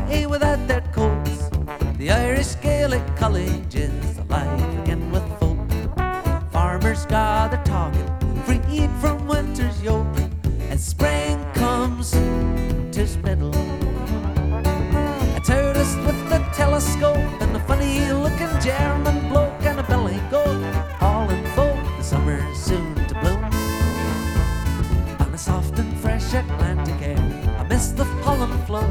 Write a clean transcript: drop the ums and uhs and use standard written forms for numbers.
away without their coats. The Irish Gaelic College is alive again with folk. Farmers gather talking, freed from winter's yoke, as spring comes to Spittle. A tourist with a telescope and a funny looking German bloke